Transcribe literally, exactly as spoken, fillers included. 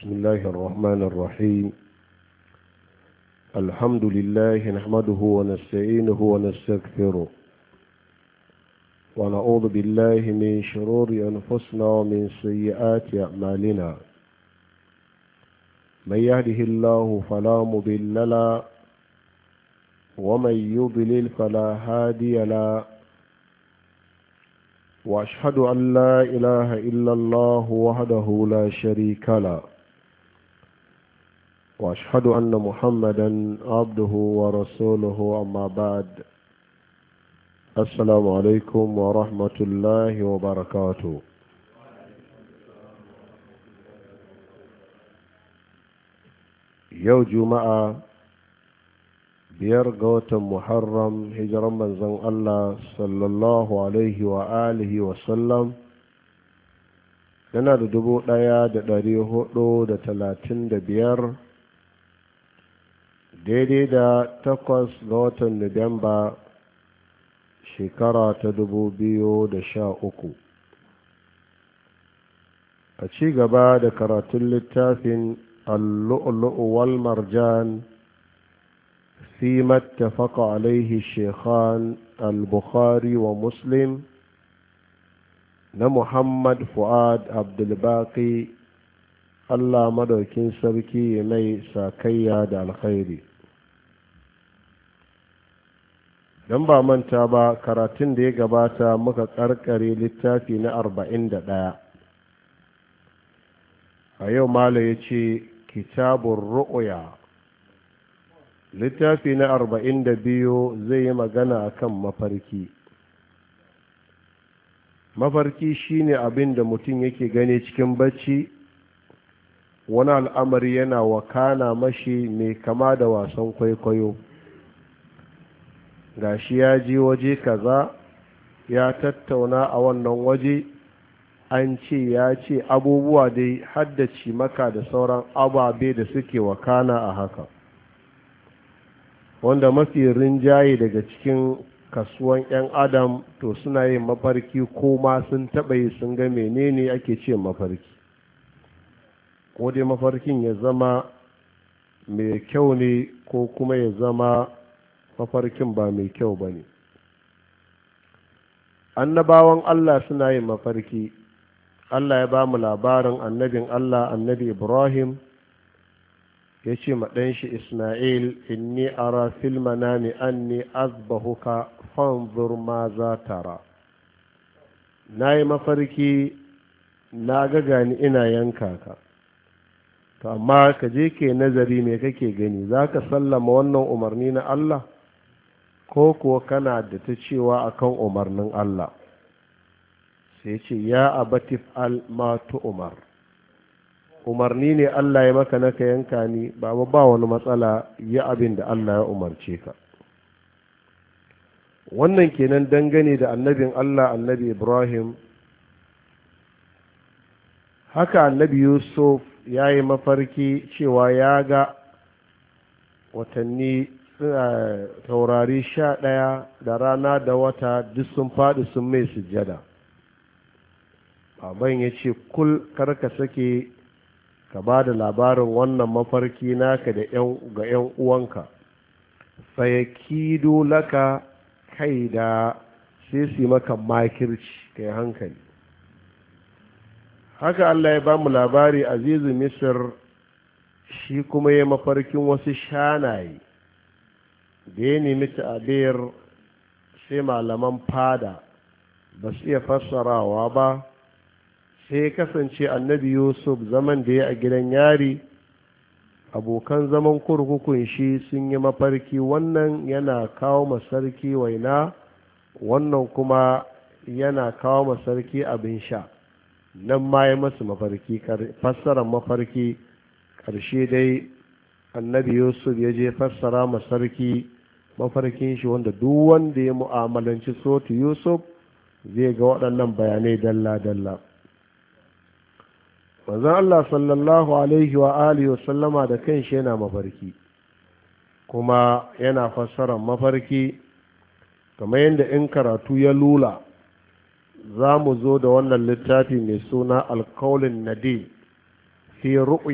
بسم الله الرحمن الرحيم. الحمد لله نحمده ونستعينه ونستغفره ونعوذ بالله من شرور أنفسنا ومن سيئات أعمالنا. من يهده الله فلا مضل له ومن يضلل فلا هادي له، وأشهد أن لا إله إلا الله وحده لا شريك له، وأشهد أن محمدا عبده ورسوله. أما بعد، السلام عليكم ورحمة الله وبركاته. يوم جمعة biyar ga watan Muharram, hijiran manzon Allah sallallahu alaihi wa alihi wa sallam yana da dubu ɗaya da ɗari hudu da talatin da biyar, daidai da takwas ga watan Nuwamba shekara ta dubu biyu da sha uku. A ci gaba da karatun littafin Al-Lu'lu'u wal Marjan فيما اتفق عليه الشيخان البخاري ومسلم نمحمد فؤاد عبد الباقي الله مدوكين سبكي مي ساكيا دا الخير. dan ba manta ba, karatun da ya gabata muka karkare littafi na arba'in da ɗaya. A yau mala ya ce kitabun ru'ya. Littafi na arba'in da biyu zai yi magana akan mafarki. Mafarki shine abin da mutum yake gani cikin bacci, wani al'amari yana wakana mashi mai kama da wasan kwaikwayo. Gashi ya je waje kaza, ya tattauna a wannan waje, an ce ya ce abubuwa dai haddace maka da sauran ababe da suke wakana a haka. Wanda mafi rinjaye daga cikin kasuwan 'yan adam to suna yin mafarki ko ma sun taɓa yi sun ga menene ake ce mafarki, ko dai mafarkin ya zama mai kyau ne ko kuma ya zama mafarkin ba mai kyau ba ne. Annabawan Allah suna yin mafarki. Allah ya ba mu labarin annabin Allah, annabi Ibrahim ya ce maɗanshi Ismail, inni ara fil manami anni azbahuka fanzur ma za tara. Na yi mafarki na ga gani ina yanka ka, to amma ka je ke nazari me kake gani, za ka sallama wannan umarni na Allah ko kuwa kana da ta cewa akan umarnin Allah? sai ce ya abatif al ma tu umar. Umarni ne Allah ya maka naka yanka ni, ba ba wani matsala, ya abin da Allah ya umarce ka. Wannan kenan dangane da annabin Allah, annabi Ibrahim. Haka annabi Yusuf ya yi mafarki cewa ya ga watanni taurari sha ɗaya da rana da wata duk sun faɗi sun mai sujjada. Baban ya ce kul karka sake ka ba da labarin wannan mafarki naka da ga 'yan uwanka, fayakidu laka kai da sai su maka makirci, kai hankali. Haka Allah ya ba mu labari azizu Misir, shi kuma ya mafarkin wasu shanaye da ya nemi ta'abir, sai malaman fada ba su iya fassarawa ba. Sai kasance annabi Yusuf zaman da ya a gidan yari, abokan zaman kurkukun shi sun yi mafarki, wannan yana kawo masarki waina, wannan kuma yana kawo masarki abin sha. Nan ma ya masu mafarki, fassarar mafarki. Ƙarshe dai annabi Yusuf ya je fassara masarki mafarkin shi, wanda duk wanda ya mu'amalanci sotu Yusuf zai ga waɗannan bayanai dalla-dalla. manzon Allah sallallahu alaihi wa alihi wa sallama da kanshi yana mafarki, kuma yana fassarar mafarki kamar yadda in karatu ya lula za mu zo da wannan littafi mai suna alkaulin nadi fi ru'ya